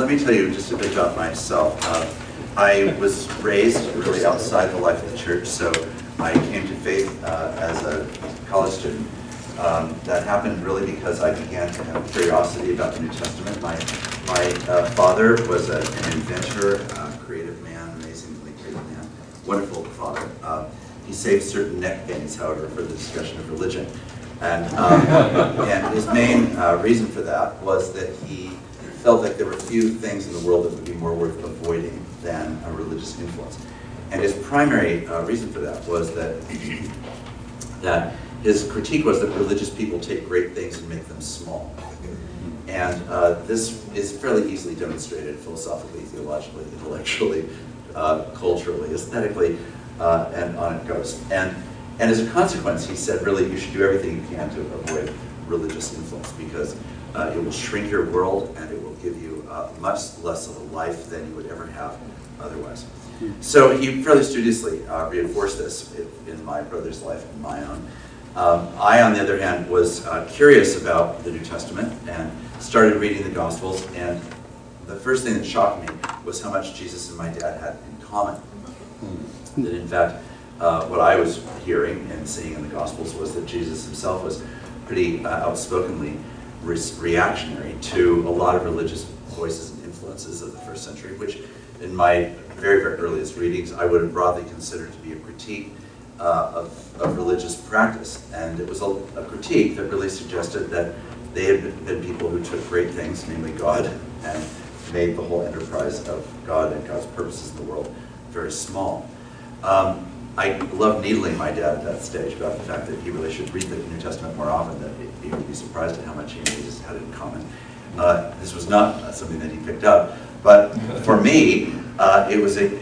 let me tell you just a bit about myself. I was raised really outside the life of the church, so I came to faith as a college student. That happened really because I began to have curiosity about the New Testament. My father was an inventor, creative man, amazingly creative man, wonderful father. He saved certain neck pains, however, for the discussion of religion. And his main reason for that was that he felt like there were few things in the world that would be more worth avoiding than a religious influence. And his primary reason for that was that his critique was that religious people take great things and make them small. And this is fairly easily demonstrated philosophically, theologically, intellectually, culturally, aesthetically, and on it goes. And as a consequence, he said, really, you should do everything you can to avoid religious influence because it will shrink your world and it will give you much less of a life than you would ever have otherwise. So he fairly studiously reinforced this in my brother's life and my own. I, on the other hand, was curious about the New Testament and started reading the Gospels, and the first thing that shocked me was how much Jesus and my dad had in common. That in fact, what I was hearing and seeing in the Gospels was that Jesus himself was pretty outspokenly reactionary to a lot of religious voices and influences of the first century, which in my very, very earliest readings I would have broadly considered to be a critique of religious practice. And it was a critique that really suggested that they had been people who took great things, namely God, and made the whole enterprise of God and God's purposes in the world very small. I loved needling my dad at that stage about the fact that he really should read the New Testament more often, that he would be surprised at how much he and Jesus had in common. This was not something that he picked up, but for me, it was a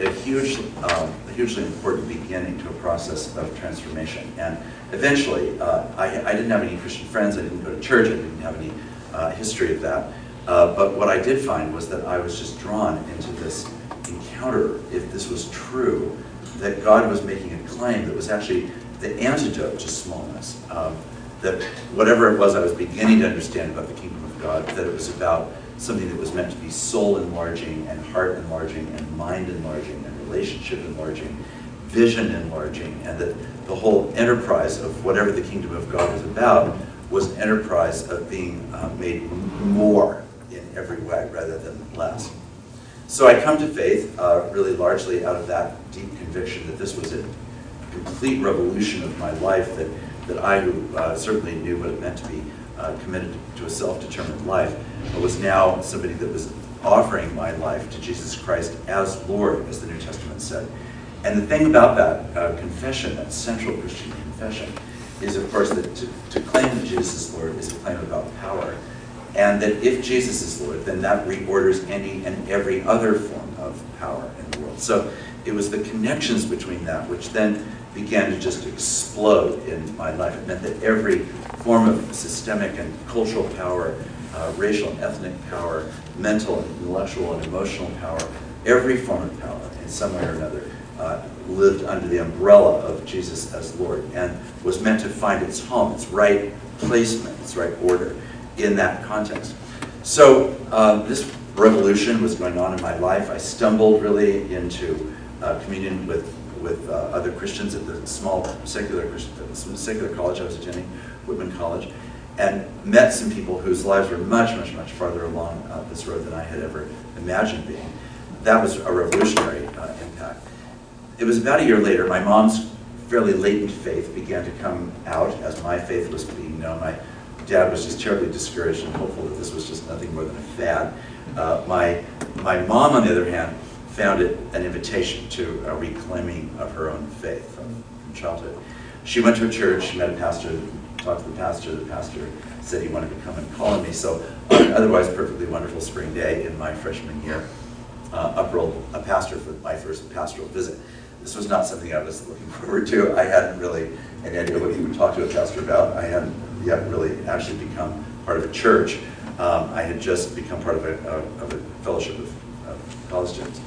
hugely important beginning to a process of transformation. And eventually, I didn't have any Christian friends, I didn't go to church, I didn't have any history of that. But what I did find was that I was just drawn into this encounter, if this was true, that God was making a claim that was actually the antidote to smallness. That whatever it was I was beginning to understand about the kingdom of God, that it was about something that was meant to be soul enlarging and heart enlarging and mind enlarging and relationship enlarging, vision enlarging, and that the whole enterprise of whatever the kingdom of God was about was an enterprise of being made more in every way rather than less. So I come to faith really largely out of that deep conviction that this was a complete revolution of my life, that I, who certainly knew what it meant to be committed to a self-determined life, was now somebody that was offering my life to Jesus Christ as Lord, as the New Testament said. And the thing about that confession, that central Christian confession, is of course that to claim that Jesus is Lord is a claim about power. And that if Jesus is Lord, then that reorders any and every other form of power in the world. So it was the connections between that which then began to just explode in my life. It meant that every form of systemic and cultural power, racial and ethnic power, mental and intellectual and emotional power, every form of power in some way or another lived under the umbrella of Jesus as Lord and was meant to find its home, its right placement, its right order in that context. So this revolution was going on in my life. I stumbled really into communion with other Christians at the small secular college I was attending, Whitman College, and met some people whose lives were much, much, much farther along this road than I had ever imagined being. That was a revolutionary impact. It was about a year later, my mom's fairly latent faith began to come out as my faith was being known. My dad was just terribly discouraged and hopeful that this was just nothing more than a fad. My mom, on the other hand, found it an invitation to a reclaiming of her own faith from childhood. She went to a church, she met a pastor, talked to the pastor said he wanted to come and call on me. So on an otherwise perfectly wonderful spring day in my freshman year, up rolled a pastor for my first pastoral visit. This was not something I was looking forward to. I hadn't really any idea what he would talk to a pastor about. I hadn't yet really actually become part of a church. I had just become part of a fellowship of college students.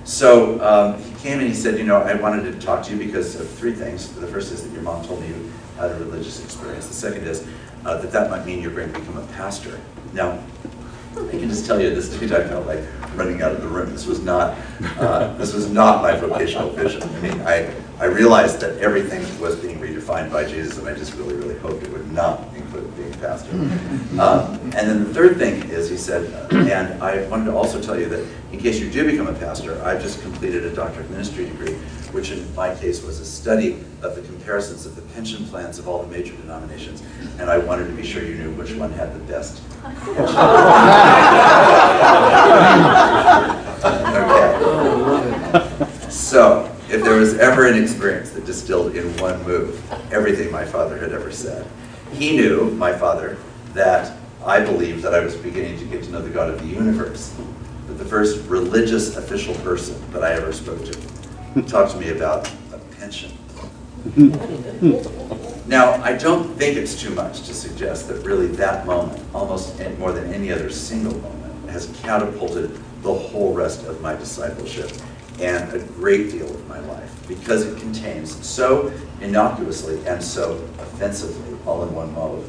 So he came and he said, you know, I wanted to talk to you because of three things. The first is that your mom told me you had a religious experience. The second is that might mean you're going to become a pastor. Now, I can just tell you, this dude, I felt like running out of the room. This was not my vocational vision. I mean, I realized that everything was being redefined by Jesus, and I just really, really hoped it would not include being a pastor. And then the third thing is, he said, and I wanted to also tell you that in case you do become a pastor, I've just completed a Doctor of Ministry degree, which in my case was a study of the comparisons of the pension plans of all the major denominations, and I wanted to be sure you knew which one had the best pension. Okay. So, if there was ever an experience that distilled in one move everything my father had ever said, he knew, my father, that I believed that I was beginning to get to know the God of the universe. But the first religious official person that I ever spoke to talked to me about a pension. Now, I don't think it's too much to suggest that really that moment, almost more than any other single moment, has catapulted the whole rest of my discipleship and a great deal of my life, because it contains so innocuously and so offensively, all in one mode,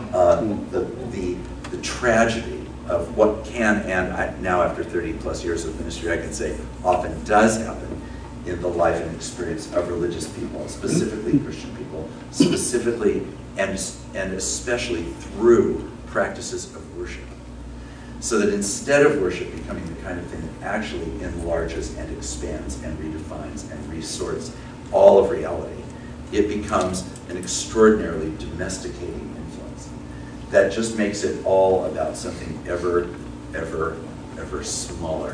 the tragedy of what can, and now after 30 plus years of ministry, I can say often does happen in the life and experience of religious people, specifically Christian people, specifically and especially through practices of worship. So that instead of worship becoming the kind of thing that actually enlarges and expands and redefines and resorts all of reality, it becomes an extraordinarily domesticating influence that just makes it all about something ever, ever, ever smaller.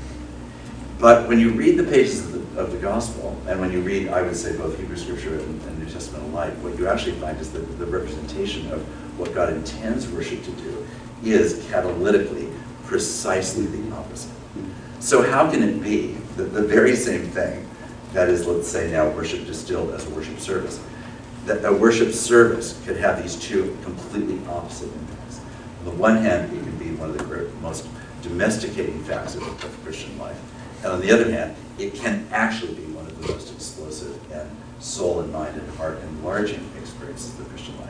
But when you read the pages of the gospel, and when you read, I would say, both Hebrew Scripture and New Testament alike, what you actually find is that the representation of what God intends worship to do is catalytically precisely the opposite. So how can it be that the very same thing, that is, let's say now worship distilled as a worship service, that a worship service could have these two completely opposite impacts? On the one hand, it can be one of the most domesticating facts of Christian life. And on the other hand, it can actually be one of the most explosive and soul and mind and heart enlarging experiences of the Christian life.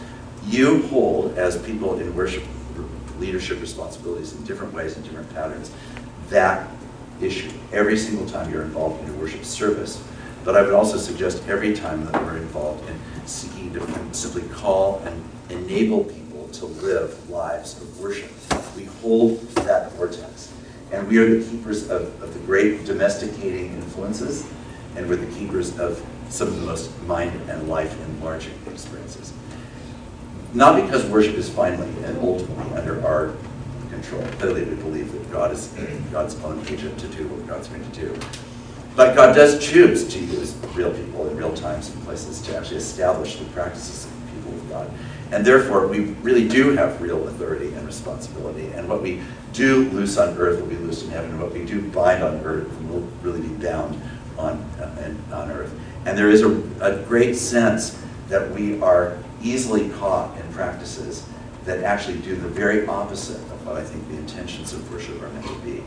You hold, as people in worship leadership responsibilities in different ways and different patterns, that issue every single time you're involved in a worship service. But I would also suggest every time that we're involved in seeking to simply call and enable people to live lives of worship, we hold that vortex. And we are the keepers of the great domesticating influences, and we're the keepers of some of the most mind and life enlarging experiences. Not because worship is finally and ultimately under our control. Clearly we believe that God is God's own agent to do what God's going to do. But God does choose to use real people in real times and places to actually establish the practices of the people of God. And therefore, we really do have real authority and responsibility. And what we do loose on earth will be loosed in heaven. And what we do bind on earth will really be bound on earth. And there is a great sense that we are easily caught in practices that actually do the very opposite of what I think the intentions of worship are meant to be.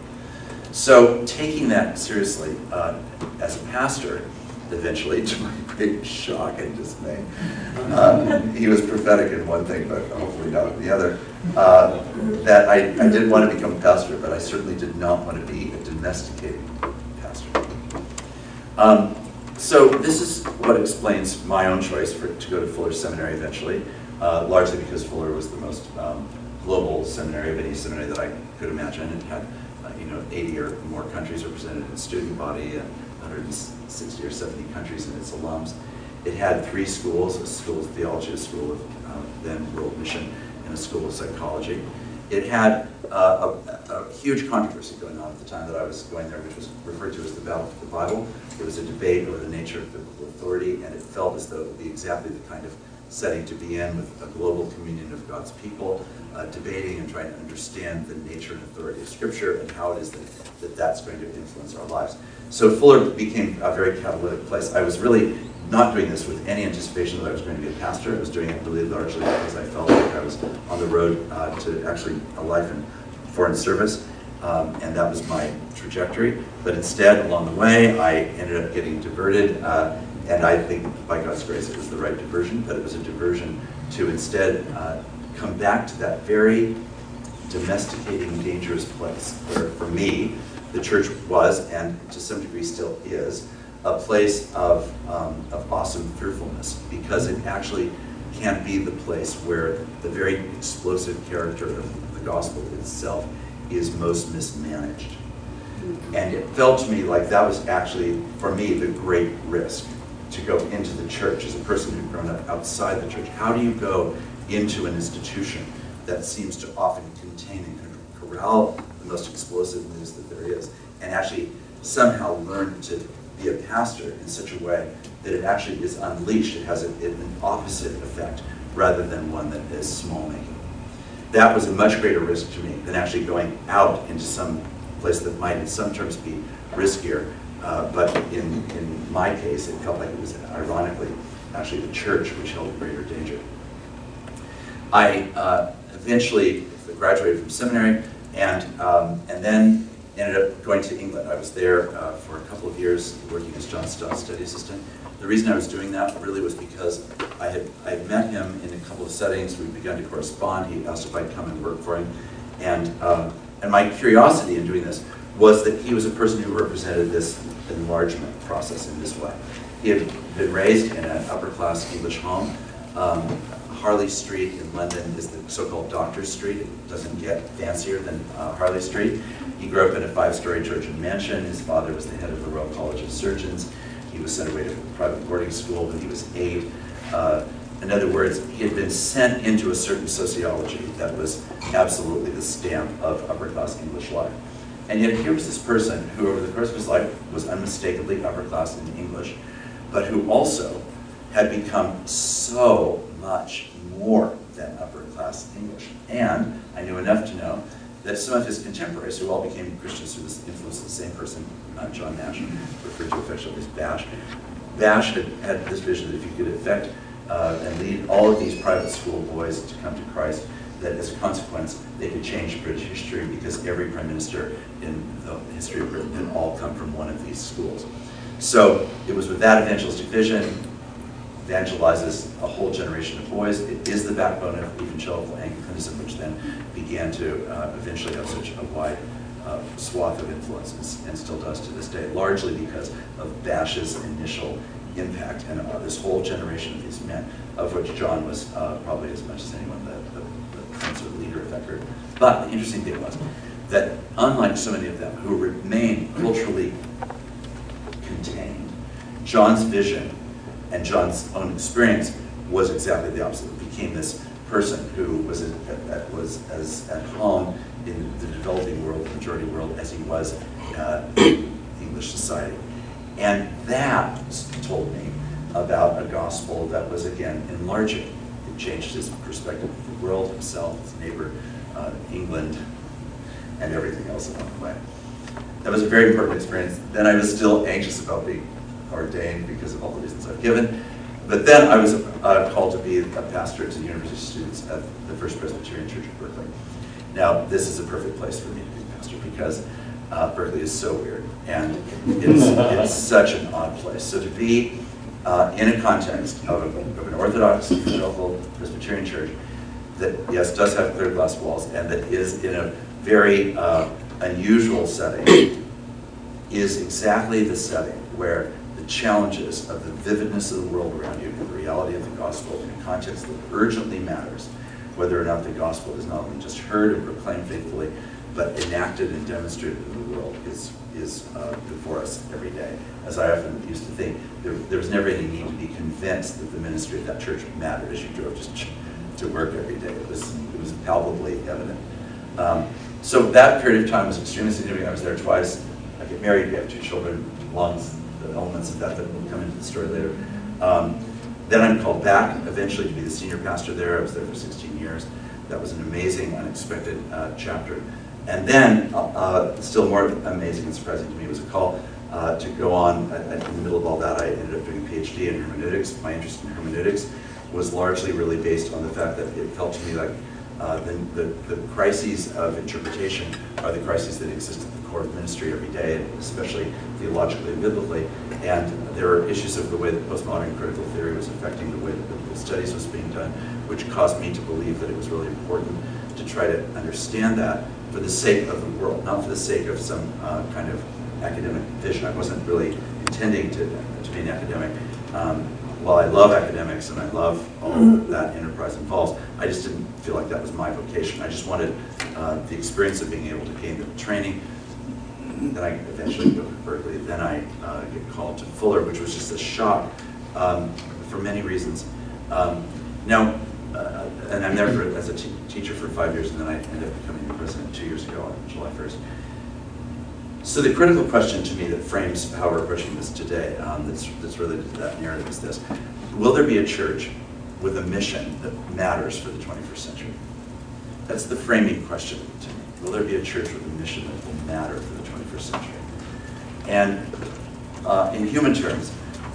So taking that seriously, as a pastor, eventually, to my big shock and dismay, he was prophetic in one thing, but hopefully not in the other, that I didn't want to become a pastor, but I certainly did not want to be a domesticated pastor. So this is what explains my own choice to go to Fuller Seminary eventually, largely because Fuller was the most global seminary of any seminary that I could imagine. It had 80 or more countries represented in its student body, and 160 or 70 countries in its alums. It had 3 schools: a school of theology, a school of then world mission, and a school of psychology. It had a huge controversy going on at the time that I was going there, which was referred to as the Battle for the Bible. There was a debate over the nature of biblical authority, and it felt as though it would be exactly the kind of setting to be in, with a global communion of God's people, debating and trying to understand the nature and authority of Scripture and how it is that that's going to influence our lives. So Fuller became a very catalytic place. I was really not doing this with any anticipation that I was going to be a pastor. I was doing it really largely because I felt like I was on the road to actually a life in foreign service, and that was my trajectory. But instead, along the way, I ended up getting diverted, and I think by God's grace it was the right diversion, but it was a diversion to instead come back to that very domesticating dangerous place, where for me, the church was, and to some degree still is, a place of awesome fearfulness, because it actually can be the place where the very explosive character of the gospel itself is most mismanaged. And it felt to me like that was actually, for me, the great risk, to go into the church as a person who'd grown up outside the church. How do you go into an institution that seems to often contain and corral the most explosive news that there is, and actually somehow learn to be a pastor in such a way that it actually is unleashed, it has an opposite effect rather than one that is small-making. That was a much greater risk to me than actually going out into some place that might in some terms be riskier, but in my case it felt like it was ironically actually the church which held a greater danger. I eventually graduated from seminary and then ended up going to England. I was there for a couple of years working as John Stott's study assistant. The reason I was doing that really was because I had met him in a couple of settings. We'd begun to correspond. He asked if I'd come and work for him. And my curiosity in doing this was that he was a person who represented this enlargement process in this way. He had been raised in an upper-class English home. Harley Street in London is the so-called Doctor's Street. It doesn't get fancier than Harley Street. He grew up in a 5-story Georgian mansion. His father was the head of the Royal College of Surgeons. He was sent away to private boarding school when he was 8. In other words, he had been sent into a certain sociology that was absolutely the stamp of upper-class English life. And yet here was this person who over the course of his life was unmistakably upper-class in English, but who also had become so much more than upper-class English. And I knew enough to know that some of his contemporaries, who all became Christians through the influence of the same person, John Nash, referred to affectionately as Bash. Bash had this vision that if he could affect and lead all of these private school boys to come to Christ, that as a consequence, they could change British history because every prime minister in the history of Britain had all come from one of these schools. So it was with that evangelistic vision, evangelizes a whole generation of boys. It is the backbone of evangelical Anglicanism, which then began to eventually have such a wide swath of influence, and still does to this day, largely because of Bash's initial impact and this whole generation of these men, of which John was probably as much as anyone the sort of leader of that group. But the interesting thing was that unlike so many of them who remained culturally contained, John's vision and John's own experience was exactly the opposite. It became this person who was as at home in the developing world, the majority world, as he was in English society. And that told me about a gospel that was, again, enlarging. It changed his perspective of the world, himself, his neighbor, England, and everything else along the way. That was a very important experience. Then I was still anxious about being ordained because of all the reasons I've given. But then I was called to be a pastor to university students at the First Presbyterian Church of Berkeley. Now, this is a perfect place for me to be a pastor because Berkeley is so weird, and it's such an odd place. So to be in a context of an Orthodox evangelical Presbyterian church that, yes, does have clear glass walls and that is in a very unusual setting is exactly the setting where the challenges of the vividness of the world around you and the reality of the gospel in a context that urgently matters, whether or not the gospel is not only just heard and proclaimed faithfully, but enacted and demonstrated in the world is before us every day. As I often used to think, there was never any need to be convinced that the ministry of that church mattered as you drove just to work every day. It was palpably evident. So that period of time was extremely significant. I was there twice. I get married, we have 2 children, the elements of that will come into the story later. Then I'm called back eventually to be the senior pastor there. I was there for 16 years. That was an amazing, unexpected chapter. And then, still more amazing and surprising to me was a call to go on. In the middle of all that, I ended up doing a PhD in hermeneutics. My interest in hermeneutics was largely really based on the fact that it felt to me like the crises of interpretation are the crises that exist at the core of ministry every day, and especially theologically and biblically. And there are issues of the way that postmodern critical theory was affecting the way that biblical studies was being done, which caused me to believe that it was really important to try to understand that for the sake of the world, not for the sake of some kind of academic vision. I wasn't really intending to be an academic. While I love academics and I love all that enterprise involves, I just didn't feel like that was my vocation. I just wanted the experience of being able to gain the training. Then I eventually go to Berkeley. Then I get called to Fuller, which was just a shock for many reasons. Now, and I'm there as a teacher for 5 years, and then I ended up becoming the president 2 years ago on July 1st. So the critical question to me that frames how we're approaching this today, that's related to that narrative, is this: will there be a church with a mission that matters for the 21st century? That's the framing question to me. Will there be a church with a mission that will matter for the 21st century? And in human terms,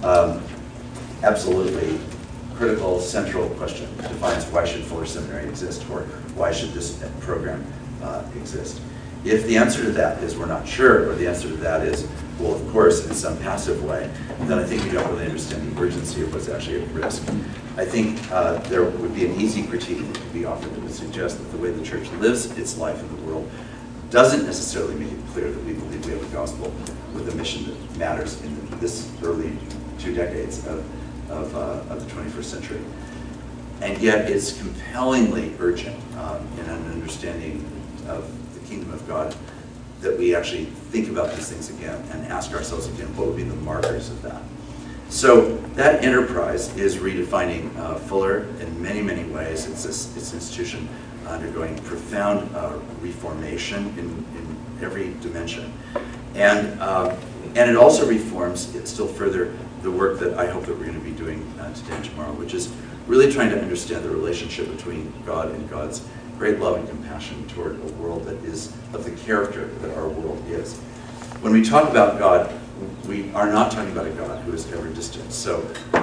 absolutely critical, central question defines why should Fuller Seminary exist, or why should this program exist. If the answer to that is we're not sure, or the answer to that is, well, of course, in some passive way, then I think we don't really understand the urgency of what's actually at risk. I think there would be an easy critique that could be offered that would suggest that the way the church lives its life in the world doesn't necessarily make it clear that we believe we have a gospel with a mission that matters in this early 2 decades of the 21st century. And yet it's compellingly urgent in an understanding of the kingdom of God that we actually think about these things again and ask ourselves again, what would be the markers of that? So that enterprise is redefining Fuller in many, many ways. It's an institution undergoing profound reformation in every dimension. And it also reforms still further the work that I hope that we're going to be doing today and tomorrow, which is really trying to understand the relationship between God and God's great love and compassion toward a world that is of the character that our world is. When we talk about God, we are not talking about a God who is ever distant. So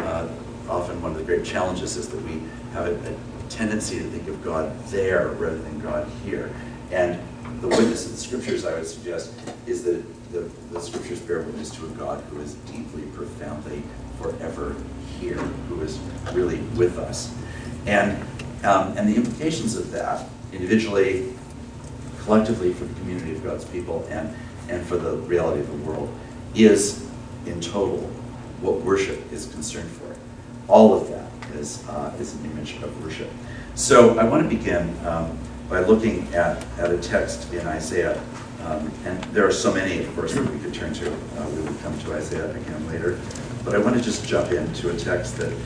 often one of the great challenges is that we have a tendency to think of God there rather than God here. And the witness of the scriptures, I would suggest, is that the scriptures bear witness to a God who is deeply, profoundly, forever here, who is really with us. And the implications of that, individually, collectively for the community of God's people, and for the reality of the world, is, in total, what worship is concerned for. All of that is an image of worship. So I want to begin by looking at a text in Isaiah. And there are so many, of course, that we could turn to. We will come to Isaiah again later. But I want to just jump into a text that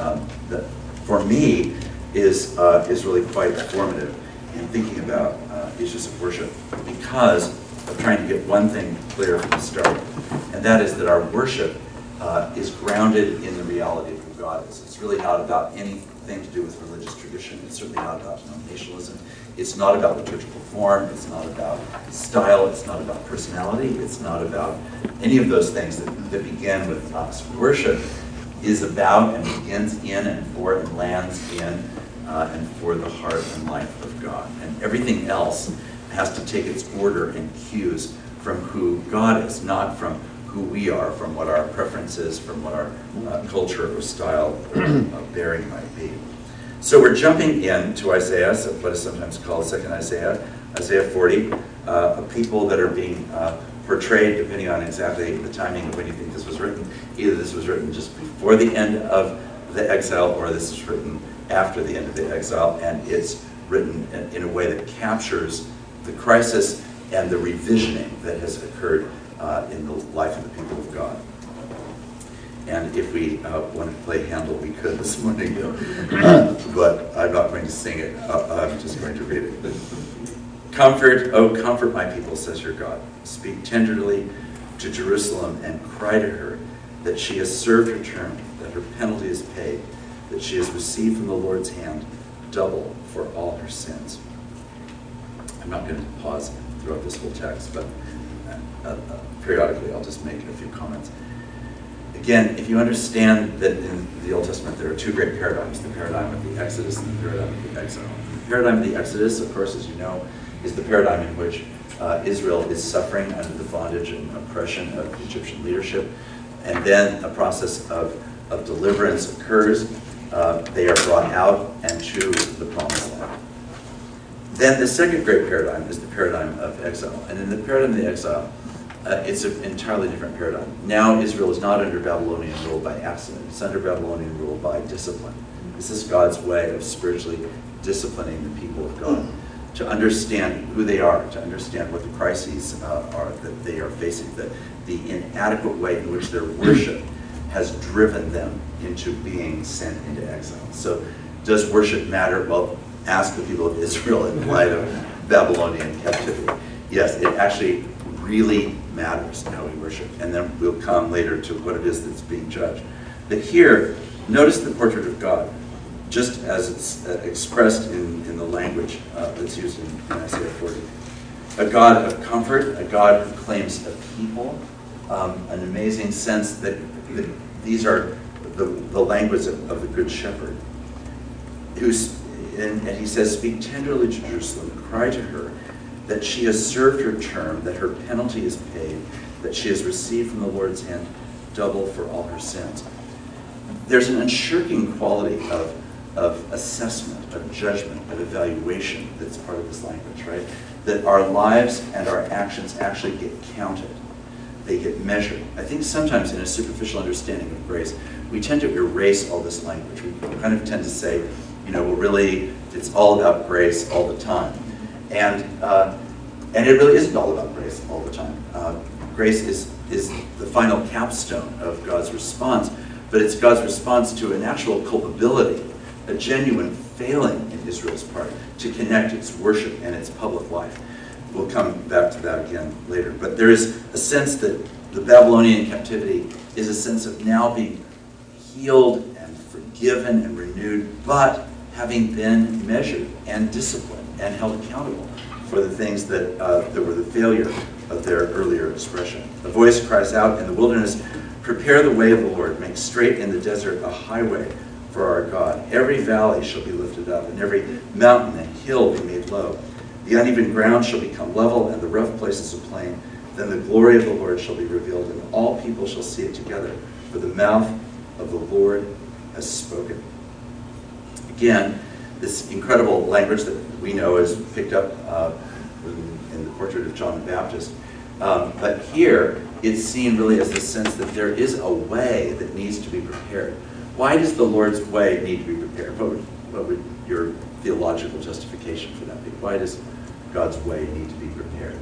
for me, is really quite formative in thinking about issues of worship, because of trying to get one thing clear from the start, and that is that our worship is grounded in the reality of who God is. It's really not about anything to do with religious tradition. It's certainly not about denominationalism. It's not about liturgical form. It's not about style. It's not about personality. It's not about any of those things that begin with us. Worship is about and begins in and for and lands in and for the heart and life of God. And everything else has to take its order and cues from who God is, not from who we are, from what our preference is, from what our culture or style of bearing might be. So we're jumping into Isaiah, what is sometimes called Second Isaiah, Isaiah 40, a people that are being portrayed, depending on exactly the timing of when you think this was written. Either this was written just before the end of the exile, or this is written after the end of the exile, and it's written in a way that captures the crisis and the revisioning that has occurred in the life of the people of God. And if we wanted to play Handel, we could this morning, but I'm not going to sing it. I'm just going to read it. Comfort, oh comfort my people, says your God. Speak tenderly to Jerusalem and cry to her that she has served her term, that her penalty is paid, that she has received from the Lord's hand double for all her sins. I'm not going to pause throughout this whole text, but periodically I'll just make a few comments. Again, if you understand that in the Old Testament there are two great paradigms, the paradigm of the Exodus and the paradigm of the exile. The paradigm of the Exodus, of course, as you know, is the paradigm in which Israel is suffering under the bondage and oppression of Egyptian leadership, and then a process of deliverance occurs. They are brought out and to the Promised Land. Then the second great paradigm is the paradigm of exile. And in the paradigm of the exile, it's an entirely different paradigm. Now Israel is not under Babylonian rule by accident. It's under Babylonian rule by discipline. This is God's way of spiritually disciplining the people of God to understand who they are, to understand what the crises are that they are facing, the inadequate way in which their worship has driven them into being sent into exile. So does worship matter? Well, ask the people of Israel in light of Babylonian captivity. Yes, it actually really matters how we worship. And then we'll come later to what it is that's being judged. But here, notice the portrait of God, just as it's expressed in the language that's used in Isaiah 40. A God of comfort, a God who claims a people, an amazing sense that these are the language of the Good Shepherd. And he says, speak tenderly to Jerusalem, cry to her that she has served her term, that her penalty is paid, that she has received from the Lord's hand double for all her sins. There's an unshirking quality of assessment, of judgment, of evaluation that's part of this language, right? That our lives and our actions actually get counted. They get measured. I think sometimes in a superficial understanding of grace, we tend to erase all this language. We kind of tend to say, well, really, it's all about grace all the time. And it really isn't all about grace all the time. Grace is the final capstone of God's response, but it's God's response to an actual culpability, a genuine failing in Israel's part to connect its worship and its public life. We'll come back to that again later. But there is a sense that the Babylonian captivity is a sense of now being healed and forgiven and renewed, but having been measured and disciplined and held accountable for the things that were the failure of their earlier expression. A voice cries out in the wilderness, prepare the way of the Lord, make straight in the desert a highway for our God. Every valley shall be lifted up, and every mountain and hill be made low. The uneven ground shall become level, and the rough places a plain. Then the glory of the Lord shall be revealed, and all people shall see it together, for the mouth of the Lord has spoken. Again, this incredible language that we know is picked up in the portrait of John the Baptist. But here, it's seen really as the sense that there is a way that needs to be prepared. Why does the Lord's way need to be prepared? What would your theological justification for that be? Why does God's way need to be prepared?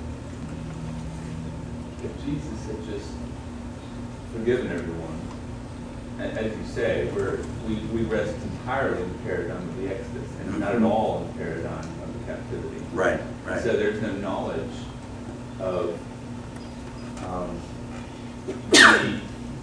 If Jesus had just forgiven everyone, as you say, we rest entirely in the paradigm of the Exodus, and not at all in the paradigm of the captivity. Right. So there's no knowledge of the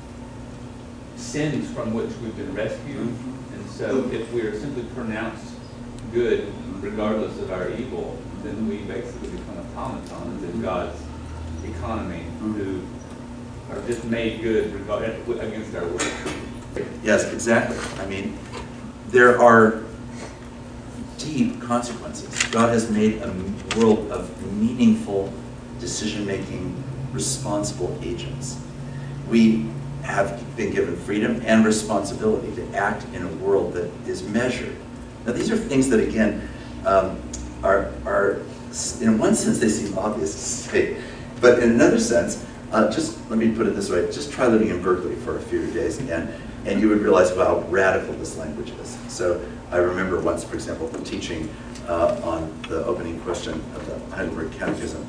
sins from which we've been rescued. And so if we are simply pronounced good regardless of our evil, then we basically become automatons in God's economy who are just made good against our will. Yes, exactly. I mean, there are deep consequences. God has made a world of meaningful decision-making, responsible agents. We have been given freedom and responsibility to act in a world that is measured. Now, these are things that, again, are in one sense, they seem obvious to say, but in another sense, just let me put it this way, just try living in Berkeley for a few days and you would realize how radical this language is. So I remember once, for example, teaching on the opening question of the Heidelberg Catechism,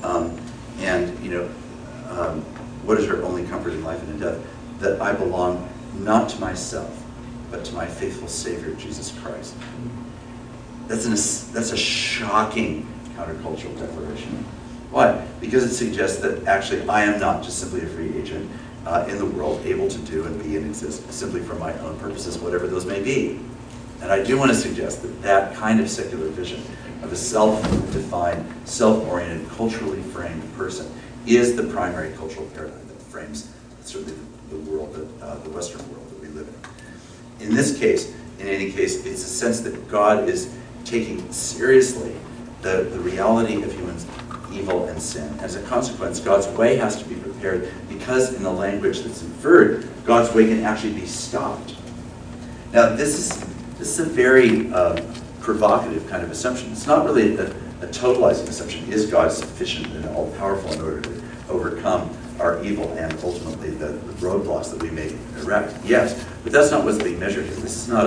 what is your only comfort in life and in death? That I belong not to myself, but to my faithful Savior, Jesus Christ. That's a shocking countercultural declaration. Why? Because it suggests that actually I am not just simply a free agent in the world, able to do and be and exist simply for my own purposes, whatever those may be. And I do want to suggest that that kind of secular vision of a self-defined, self-oriented, culturally framed person is the primary cultural paradigm that frames certainly the world, the Western world that we live in. In this case, in any case, it's a sense that God is taking seriously the reality of human evil and sin. As a consequence, God's way has to be prepared because in the language that's inferred, God's way can actually be stopped. Now, this is a very provocative kind of assumption. It's not really a totalizing assumption. Is God sufficient and all-powerful in order to overcome our evil and ultimately the roadblocks that we may erect? Yes, but that's not what's being measured here. This is not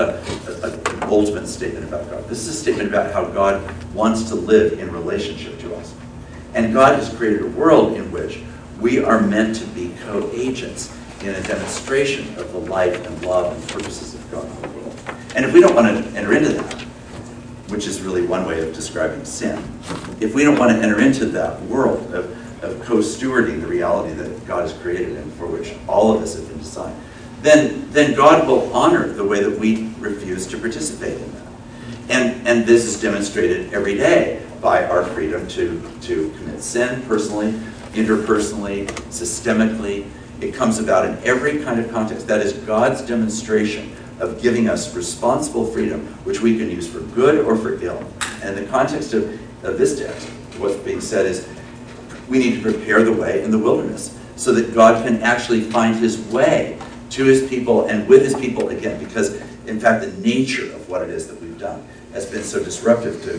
an ultimate statement about God. This is a statement about how God wants to live in relationship to us. And God has created a world in which we are meant to be co-agents in a demonstration of the life and love and purposes of God in the world. And if we don't want to enter into that, which is really one way of describing sin, if we don't want to enter into that world of co-stewarding the reality that God has created and for which all of us have been designed, then God will honor the way that we refuse to participate in that. And this is demonstrated every day by our freedom to commit sin personally, interpersonally, systemically. It comes about in every kind of context. That is God's demonstration of giving us responsible freedom, which we can use for good or for ill. And in the context of this text, what's being said is we need to prepare the way in the wilderness so that God can actually find his way to his people and with his people again, because in fact the nature of what it is that we've done has been so disruptive to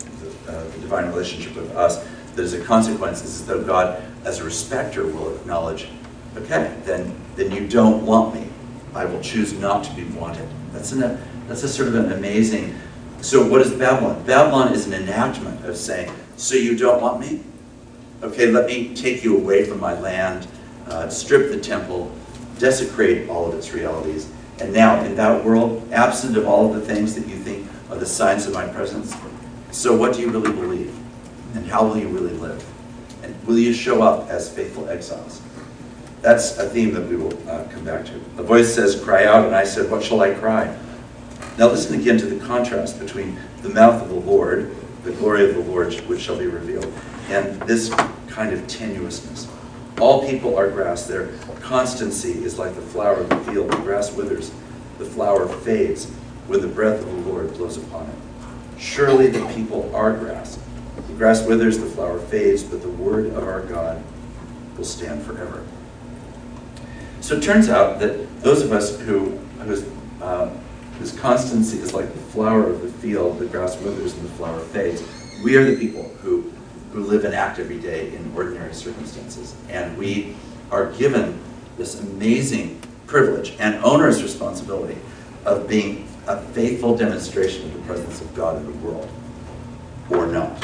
the divine relationship with us that as a consequence it's as though God, as a respecter, will acknowledge, okay, then you don't want me. I will choose not to be wanted. That's a sort of an amazing. So what is Babylon? Babylon is an enactment of saying, so you don't want me? Okay, let me take you away from my land, strip the temple, desecrate all of its realities. And now, in that world, absent of all of the things that you think are the signs of my presence, so what do you really believe? And how will you really live? And will you show up as faithful exiles? That's a theme that we will come back to. The voice says, cry out, and I said, what shall I cry? Now listen again to the contrast between the mouth of the Lord, the glory of the Lord which shall be revealed, and this kind of tenuousness. All people are grass. Their constancy is like the flower of the field. The grass withers, the flower fades when the breath of the Lord blows upon it. Surely the people are grass. The grass withers, the flower fades, but the word of our God will stand forever. So it turns out that those of us whose constancy is like the flower of the field, the grass withers and the flower fades, we are the people who live and act every day in ordinary circumstances. And we are given this amazing privilege and onerous responsibility of being a faithful demonstration of the presence of God in the world, or not.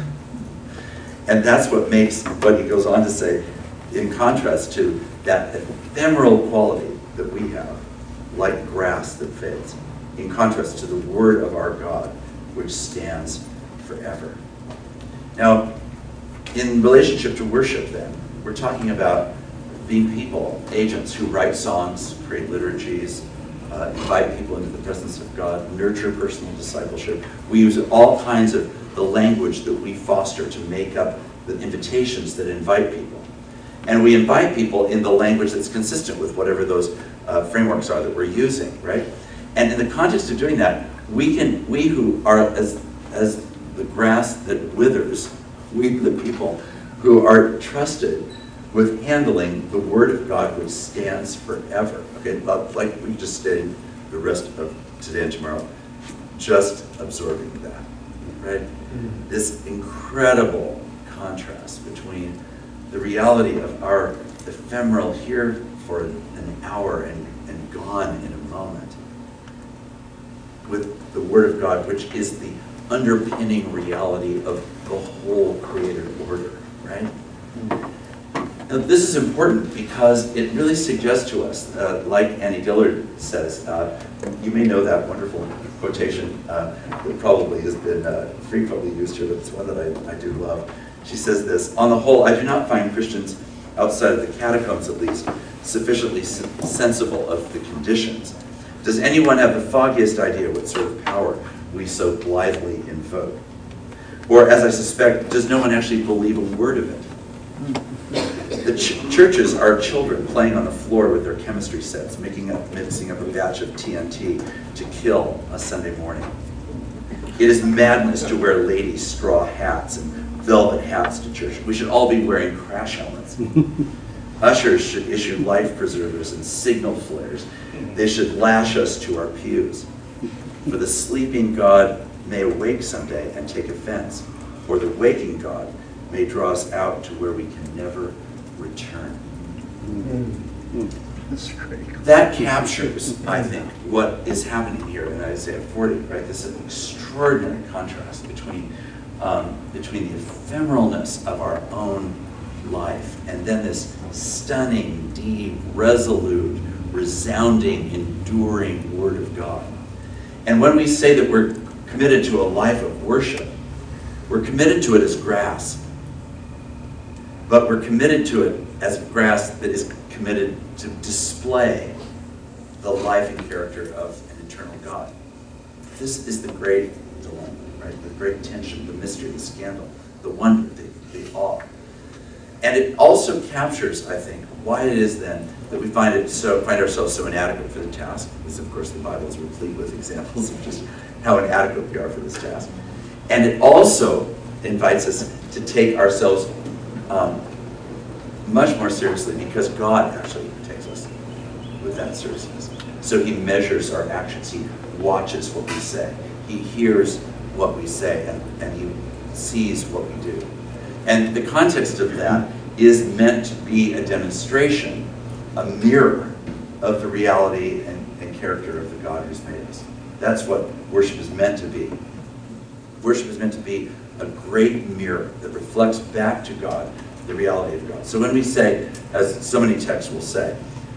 And that's what makes what he goes on to say, in contrast to that ephemeral quality that we have, like grass that fades, in contrast to the word of our God, which stands forever. Now, in relationship to worship then, we're talking about being people, agents who write songs, create liturgies, invite people into the presence of God, nurture personal discipleship. We use all kinds of the language that we foster to make up the invitations that invite people. And we invite people in the language that's consistent with whatever those frameworks are that we're using, right? And in the context of doing that, we who are as the grass that withers, we the people who are trusted with handling the word of God which stands forever. Okay, like we just stayed the rest of today and tomorrow, just absorbing that, right? This incredible contrast between the reality of our ephemeral here for an hour and gone in a moment, with the Word of God, which is the underpinning reality of the whole created order, right? Now, this is important because it really suggests to us, like Annie Dillard says, you may know that wonderful quotation that probably has been frequently used here, but it's one that I do love. She says this, on the whole, I do not find Christians, outside of the catacombs at least, sufficiently sensible of the conditions. Does anyone have the foggiest idea what sort of power we so blithely invoke? Or, as I suspect, does no one actually believe a word of it? The churches are children playing on the floor with their chemistry sets, mixing up a batch of TNT to kill a Sunday morning. It is madness to wear ladies' straw hats and velvet hats to church. We should all be wearing crash helmets. Ushers should issue life preservers and signal flares. They should lash us to our pews. For the sleeping God may awake someday and take offense, or the waking God may draw us out to where we can never return. That's great. That captures, I think, what is happening here in Isaiah 40, right? This is an extraordinary contrast between the ephemeralness of our own life and then this stunning, deep, resolute, resounding, enduring Word of God. And when we say that we're committed to a life of worship, we're committed to it as grass. But we're committed to it as grass that is committed to display the life and character of an eternal God. This is the great dilemma, right? The great tension, the mystery, the scandal, the wonder, the awe. And it also captures, I think, why it is then that we find ourselves so inadequate for the task. Because, of course, the Bible is replete with examples of just how inadequate we are for this task. And it also invites us to take ourselves much more seriously, because God actually takes us with that seriousness. So he measures our actions. He watches what we say. He hears what we say, and he sees what we do. And the context of that is meant to be a demonstration, a mirror of the reality and character of the God who's made us. That's what worship is meant to be. Worship is meant to be a great mirror that reflects back to God the reality of God. So when we say, as so many texts will say,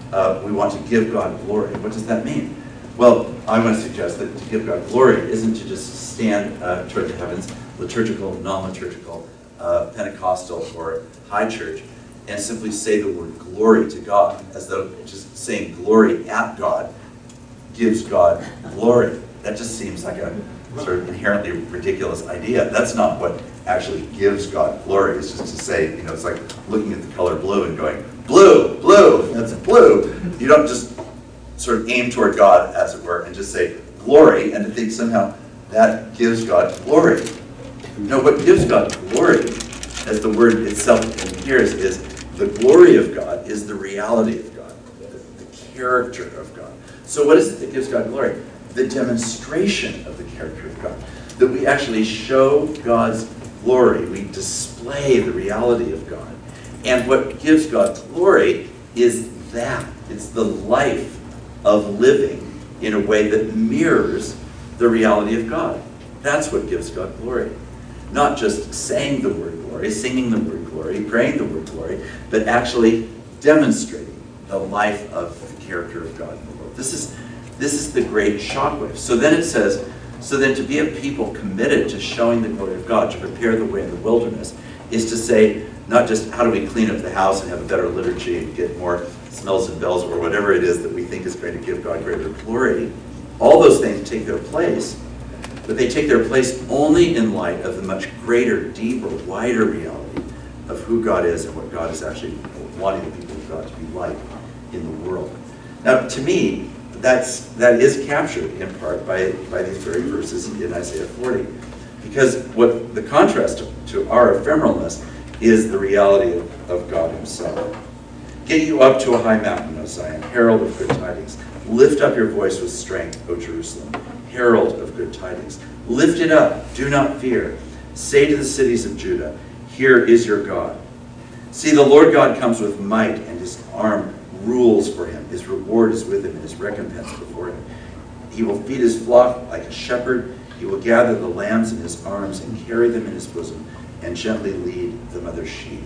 we want to give God glory, what does that mean? Well, I want to suggest that to give God glory isn't to just stand toward the heavens, liturgical, non-liturgical, Pentecostal, or high church, and simply say the word glory to God, as though just saying glory at God gives God glory. That just seems like a sort of inherently ridiculous idea. That's not what actually gives God glory. It's just to say, it's like looking at the color blue and going, blue, blue, that's blue. You don't just sort of aim toward God, as it were, and just say glory, and to think somehow that gives God glory. No, what gives God glory, as the word itself appears, is the glory of God is the reality of God, the character of God. So what is it that gives God glory? The demonstration of the character of God. That we actually show God's glory. We display the reality of God. And what gives God glory is that. It's the life of living in a way that mirrors the reality of God. That's what gives God glory. Not just saying the word glory, singing the word glory, praying the word glory, but actually demonstrating the life of the character of God in the world. This is the great shockwave. So then it says, so then to be a people committed to showing the glory of God, to prepare the way in the wilderness, is to say, not just how do we clean up the house and have a better liturgy and get more smells and bells or whatever it is that we think is going to give God greater glory. All those things take their place, but they take their place only in light of the much greater, deeper, wider reality of who God is and what God is actually wanting the people of God to be like in the world. Now, to me, that is captured in part by these very verses in Isaiah 40, because what the contrast to our ephemeralness is the reality of God himself. Get you up to a high mountain, O Zion, herald of good tidings. Lift up your voice with strength, O Jerusalem, herald of good tidings. Lift it up, do not fear. Say to the cities of Judah, here is your God. See, the Lord God comes with might, and his arm rules for him. His reward is with him, and his recompense before him. He will feed his flock like a shepherd. He will gather the lambs in his arms and carry them in his bosom, and gently lead the mother sheep.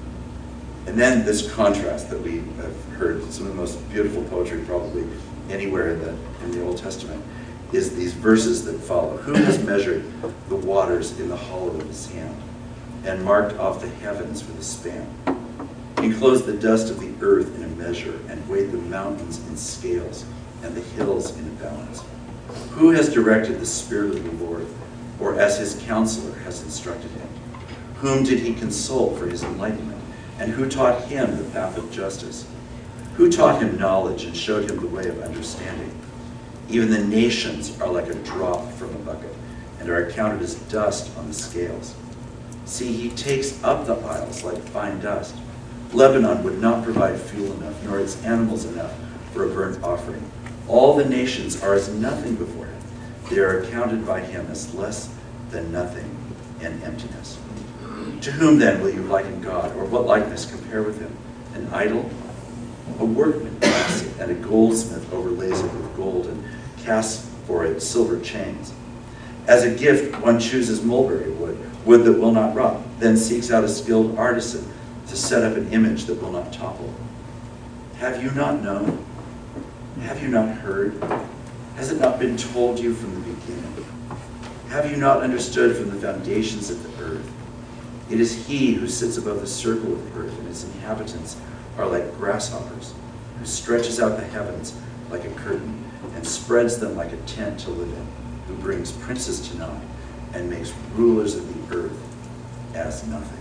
And then this contrast that we have heard, some of the most beautiful poetry probably anywhere in the Old Testament, is these verses that follow. Who has measured the waters in the hollow of his hand, and marked off the heavens with a span? Enclosed the dust of the earth in a measure, and weighed the mountains in scales, and the hills in a balance. Who has directed the Spirit of the Lord, or as his counselor has instructed him? Whom did he consult for his enlightenment? And who taught him the path of justice? Who taught him knowledge and showed him the way of understanding? Even the nations are like a drop from a bucket, and are counted as dust on the scales. See, he takes up the isles like fine dust. Lebanon would not provide fuel enough, nor its animals enough for a burnt offering. All the nations are as nothing before him. They are accounted by him as less than nothing and emptiness. To whom then will you liken God, or what likeness compare with him? An idol? A workman makes it, and a goldsmith overlays it with gold and casts for it silver chains. As a gift, one chooses mulberry wood, wood that will not rot, then seeks out a skilled artisan to set up an image that will not topple. Have you not known? Have you not heard? Has it not been told you from the beginning? Have you not understood from the foundations of the earth? It is he who sits above the circle of the earth, and its inhabitants are like grasshoppers, who stretches out the heavens like a curtain, and spreads them like a tent to live in, who brings princes to naught, and makes rulers of the earth as nothing.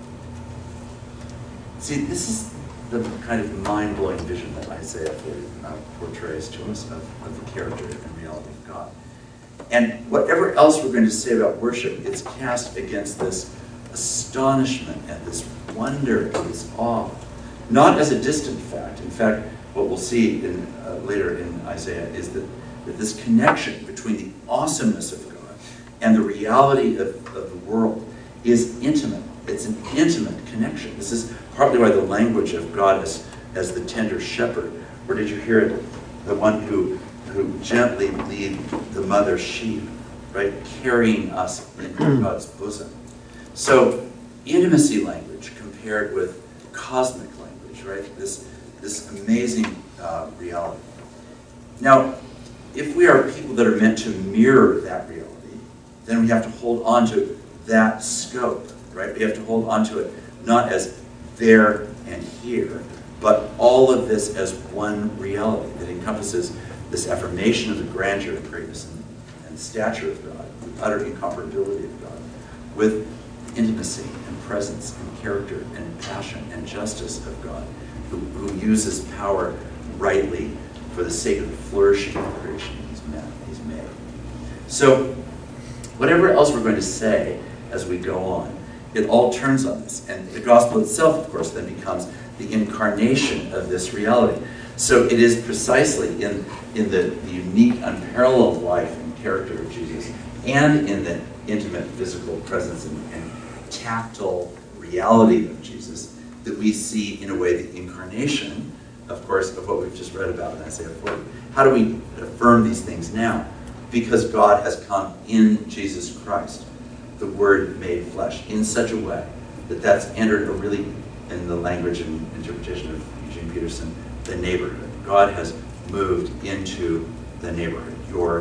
See, this is the kind of mind-blowing vision that Isaiah portrays to us of the character and reality of God. And whatever else we're going to say about worship, it's cast against this astonishment and this wonder and this awe. Not as a distant fact. In fact, what we'll see later in Isaiah is that this connection between the awesomeness of God and the reality of the world is intimate. It's an intimate connection. This is partly why the language of God as the tender shepherd, or did you hear it? The one who gently leads the mother sheep, right? Carrying us into God's bosom. So, intimacy language compared with cosmic language, right? This amazing reality. Now, if we are people that are meant to mirror that reality, then we have to hold on to that scope, right? We have to hold on to it not as there and here, but all of this as one reality that encompasses this affirmation of the grandeur and greatness and stature of God, the utter incomparability of God, with intimacy and presence and character and passion and justice of God, who uses power rightly for the sake of the flourishing of the creation he's made. So, whatever else we're going to say as we go on, it all turns on this. And the gospel itself, of course, then becomes the incarnation of this reality. So it is precisely in the unique, unparalleled life and character of Jesus, and in the intimate physical presence and tactile reality of Jesus, that we see, in a way, the incarnation, of course, of what we've just read about in Isaiah 40. How do we affirm these things now? Because God has come in Jesus Christ, the Word made flesh, in such a way that that's entered a really, in the language and interpretation of Eugene Peterson, the neighborhood. God has moved into the neighborhood, your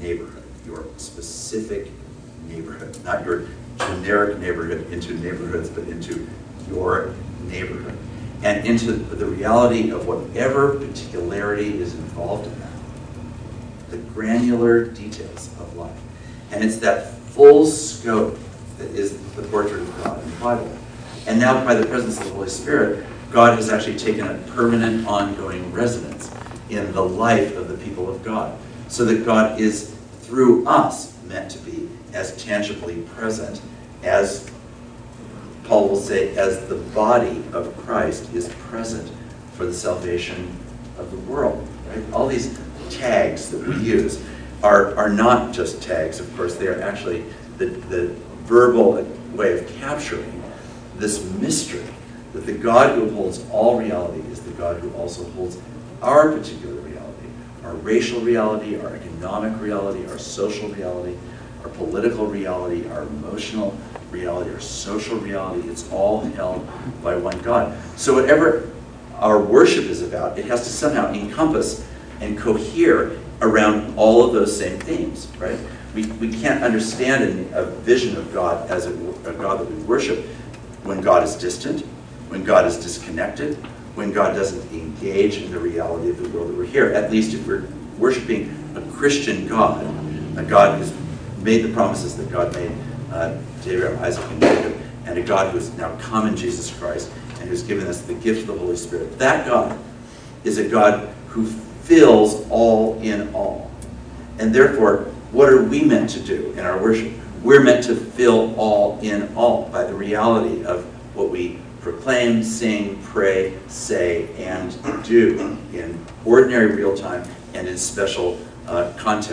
specific neighborhood, not your generic neighborhood into neighborhoods, but into your neighborhood, and into the reality of whatever particularity is involved in that, the granular details of life. And it's that full scope that is the portrait of God in the Bible. And now, by the presence of the Holy Spirit, God has actually taken a permanent, ongoing residence in the life of the people of God, so that God is, through us, meant to be as tangibly present as, Paul will say, as the body of Christ is present for the salvation of the world. Right? All these tags that we use are not just tags, of course. They are actually the verbal way of capturing this mystery, that the God who holds all reality is the God who also holds our particular reality, our racial reality, our economic reality, our social reality, our political reality, our emotional reality, our social reality. It's all held by one God. So whatever our worship is about, it has to somehow encompass and cohere around all of those same themes, right? We can't understand a vision of God as a God that we worship when God is distant, when God is disconnected, when God doesn't engage in the reality of the world that we're here. At least if we're worshiping a Christian God, a God who's made the promises that God made to Abraham, Isaac, and Jacob, and a God who's now come in Jesus Christ and who's given us the gift of the Holy Spirit. That God is a God who fills all in all. And therefore, what are we meant to do in our worship? We're meant to fill all in all by the reality of what we proclaim, sing, pray, say, and do in ordinary real time and in special contexts.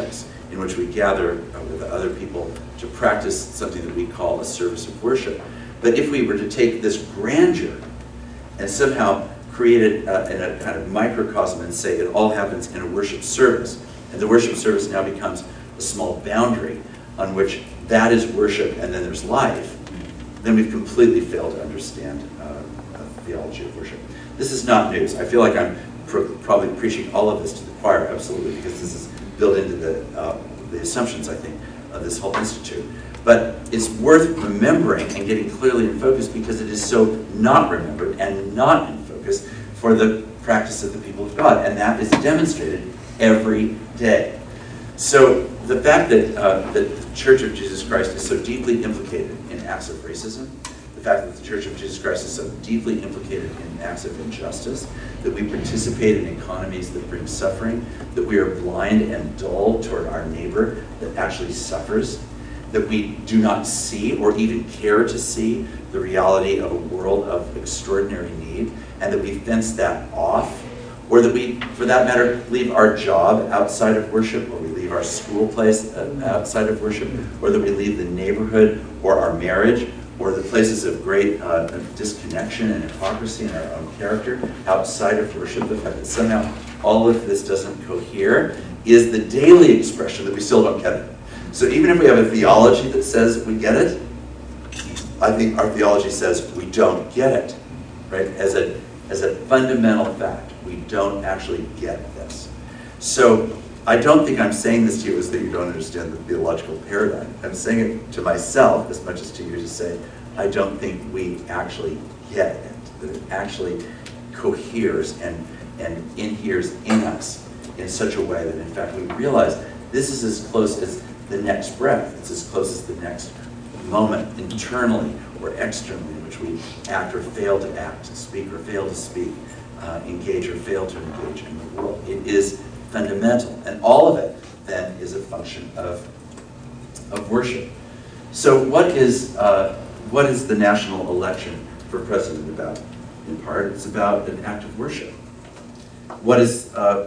in which we gather with other people to practice something that we call a service of worship. But if we were to take this grandeur and somehow create it in a kind of microcosm and say it all happens in a worship service, and the worship service now becomes a small boundary on which that is worship and then there's life, then we've completely failed to understand theology of worship. This is not news. I feel like I'm probably preaching all of this to the choir, absolutely, because this is built into the assumptions, I think, of this whole institute. But it's worth remembering and getting clearly in focus because it is so not remembered and not in focus for the practice of the people of God, and that is demonstrated every day. So the fact that the Church of Jesus Christ is so deeply implicated in acts of racism, the fact that the Church of Jesus Christ is so deeply implicated in acts of injustice, that we participate in economies that bring suffering, that we are blind and dull toward our neighbor that actually suffers, that we do not see or even care to see the reality of a world of extraordinary need, and that we fence that off, or that we, for that matter, leave our job outside of worship, or we leave our school place outside of worship, or that we leave the neighborhood or our marriage, or the places of great disconnection and hypocrisy in our own character outside of worship. The fact that somehow all of this doesn't cohere is the daily expression that we still don't get it. So even if we have a theology that says we get it, I think our theology says we don't get it, right? As a fundamental fact, we don't actually get this. So I don't think I'm saying this to you as that you don't understand the theological paradigm. I'm saying it to myself as much as to you to say, I don't think we actually get it, that it actually coheres and inheres in us in such a way that in fact we realize this is as close as the next breath, it's as close as the next moment internally or externally in which we act or fail to act, speak or fail to speak, engage or fail to engage in the world. It is fundamental, and all of it then is a function of worship. So what is the national election for president about? In part, it's about an act of worship. What is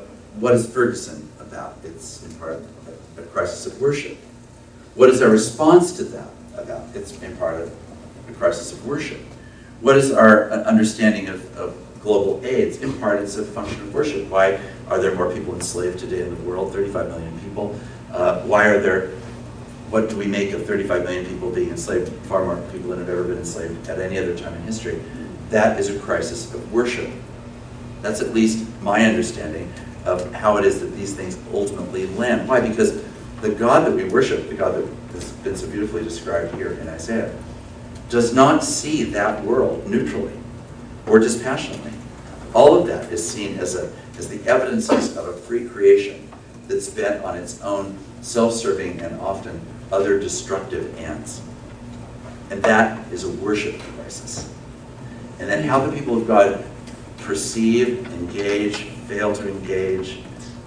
Ferguson about? It's in part a crisis of worship. What is our response to that about? It's in part a crisis of worship. What is our understanding of global AIDS? In part, it's a function of worship. Why are there more people enslaved today in the world? 35 million people. What do we make of 35 million people being enslaved? Far more people than have ever been enslaved at any other time in history. That is a crisis of worship. That's at least my understanding of how it is that these things ultimately land. Why? Because the God that we worship, the God that has been so beautifully described here in Isaiah, does not see that world neutrally or dispassionately. All of that is seen as the evidences of a free creation that's bent on its own self-serving and often other destructive ends. And that is a worship crisis. And then how the people of God perceive, engage, fail to engage,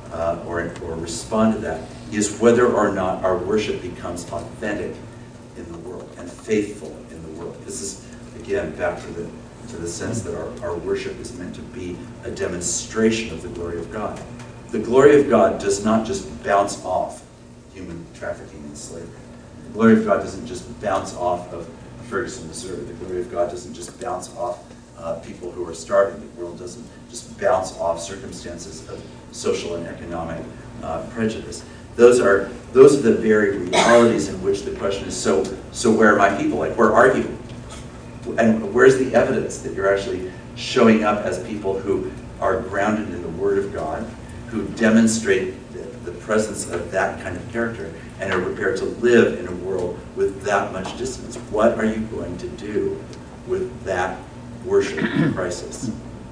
or respond to that is whether or not our worship becomes authentic in the world and faithful in the world. This is, again, back to the sense that our worship is meant to be a demonstration of the glory of God. The glory of God does not just bounce off human trafficking and slavery. The glory of God doesn't just bounce off of Ferguson, Missouri. The glory of God doesn't just bounce off people who are starving. The world doesn't just bounce off circumstances of social and economic prejudice. Those are the very realities in which the question is, so where are my people? Like, where are you? And where's the evidence that you're actually showing up as people who are grounded in the Word of God, who demonstrate the presence of that kind of character, and are prepared to live in a world with that much distance? What are you going to do with that worship crisis?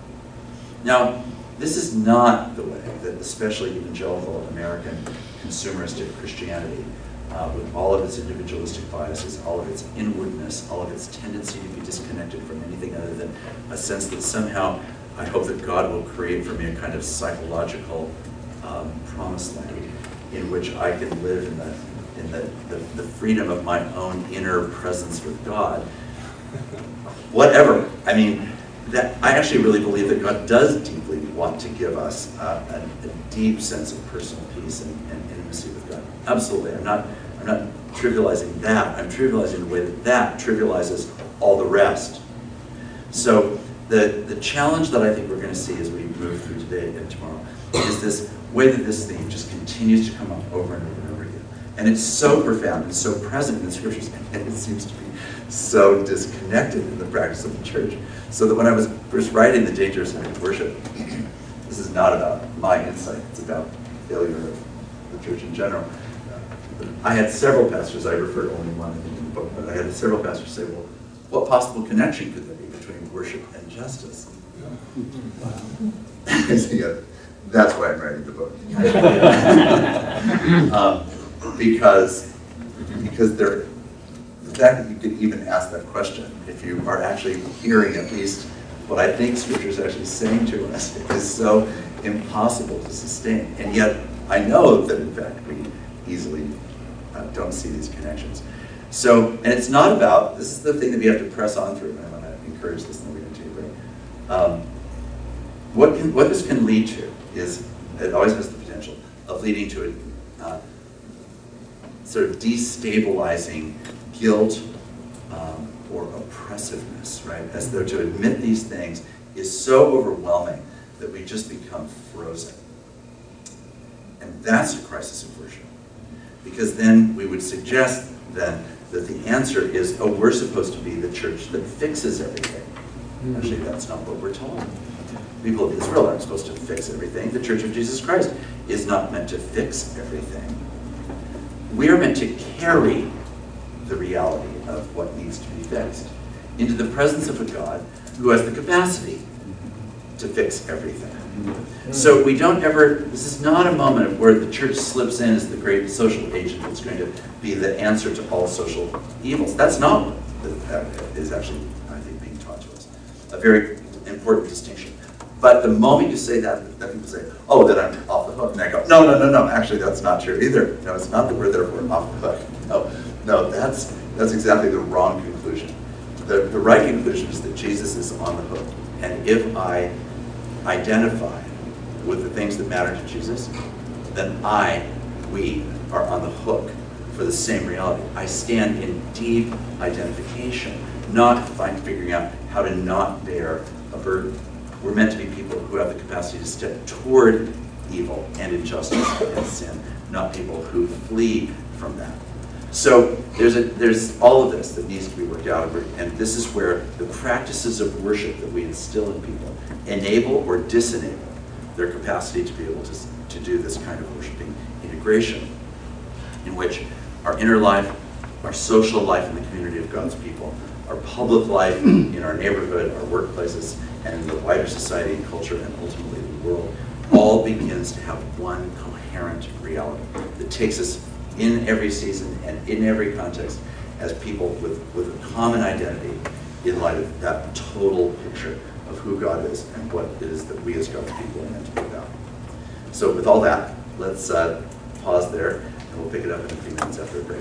Now, this is not the way that especially evangelical American consumeristic Christianity, with all of its individualistic biases, all of its inwardness, all of its tendency to be disconnected from anything other than a sense that somehow I hope that God will create for me a kind of psychological promised land in which I can live in the freedom of my own inner presence with God. Whatever. I mean, that I actually really believe that God does deeply want to give us a deep sense of personal peace and intimacy with God. Absolutely. I'm not trivializing that. I'm trivializing the way that that trivializes all the rest. So the challenge that I think we're going to see as we move through today and tomorrow is this way that this theme just continues to come up over and over and over again. And it's so profound and so present in the scriptures, and it seems to be so disconnected in the practice of the church. So that when I was first writing The Dangerous Art of Worship, this is not about my insight, it's about failure of the church in general. I had several pastors, I referred only one I think in the book, but I had several pastors say, well, what possible connection could there be between worship and justice? Yeah, that's why I'm writing the book. Because the fact that you could even ask that question, if you are actually hearing at least what I think Scripture is actually saying to us, is so impossible to sustain. And yet, I know that in fact we easily don't see these connections. So, and it's not about, this is the thing that we have to press on through, and I want to encourage this, and then we're going to take a break. What this can lead to is, it always has the potential of leading to a sort of destabilizing guilt or oppressiveness, right? As though to admit these things is so overwhelming that we just become frozen. And that's a crisis of worship. Because then we would suggest then that the answer is, oh, we're supposed to be the church that fixes everything. Actually, that's not what we're told. People of Israel aren't supposed to fix everything. The Church of Jesus Christ is not meant to fix everything. We are meant to carry the reality of what needs to be fixed into the presence of a God who has the capacity to fix everything. So we don't ever, this is not a moment where the church slips in as the great social agent that's going to be the answer to all social evils. That's not what that is actually, I think, being taught to us. A very important distinction. But the moment you say that people say, oh, then I'm off the hook. And I go, no, actually that's not true either. No, it's not that we're therefore off the hook. No, that's exactly the wrong conclusion. The right conclusion is that Jesus is on the hook. And if I identify with the things that matter to Jesus, then we are on the hook for the same reality. I stand in deep identification, not figuring out how to not bear a burden. We're meant to be people who have the capacity to step toward evil and injustice and sin, not people who flee from that. So there's all of this that needs to be worked out, and this is where the practices of worship that we instill in people enable or disenable their capacity to be able to do this kind of worshiping integration, in which our inner life, our social life in the community of God's people, our public life in our neighborhood, our workplaces, and in the wider society and culture, and ultimately the world, all begins to have one coherent reality that takes us in every season and in every context as people with a common identity in light of that total picture of who God is and what it is that we as God's people are meant to be about. So with all that, let's pause there, and we'll pick it up in a few minutes after a break.